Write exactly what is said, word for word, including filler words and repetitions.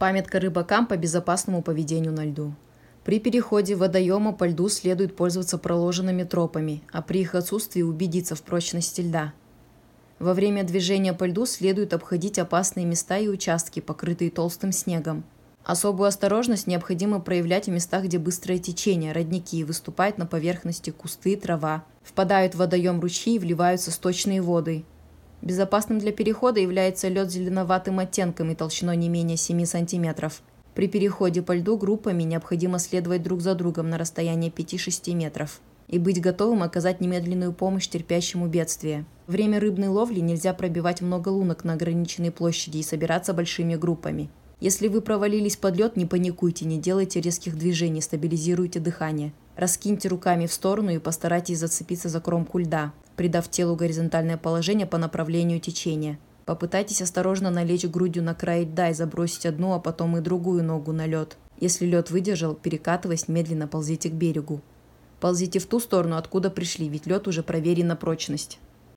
Памятка рыбакам по безопасному поведению на льду. При переходе водоема по льду следует пользоваться проложенными тропами, а при их отсутствии убедиться в прочности льда. Во время движения по льду следует обходить опасные места и участки, покрытые толстым снегом. Особую осторожность необходимо проявлять в местах, где быстрое течение, родники, выступают на поверхности кусты, трава, впадают в водоем ручьи и вливаются сточные воды. Безопасным для перехода является лед с зеленоватым оттенком и толщиной не менее семи сантиметров. При переходе по льду группами необходимо следовать друг за другом на расстоянии пяти-шести метров и быть готовым оказать немедленную помощь терпящему бедствие. Во время рыбной ловли нельзя пробивать много лунок на ограниченной площади и собираться большими группами. Если вы провалились под лед, не паникуйте, не делайте резких движений, стабилизируйте дыхание. Раскиньте руками в сторону и постарайтесь зацепиться за кромку льда, придав телу горизонтальное положение по направлению течения. Попытайтесь осторожно налечь грудью на край льда и забросить одну, а потом и другую ногу на лед. Если лед выдержал, перекатываясь, медленно ползите к берегу. Ползите в ту сторону, откуда пришли, ведь лед уже проверен на прочность.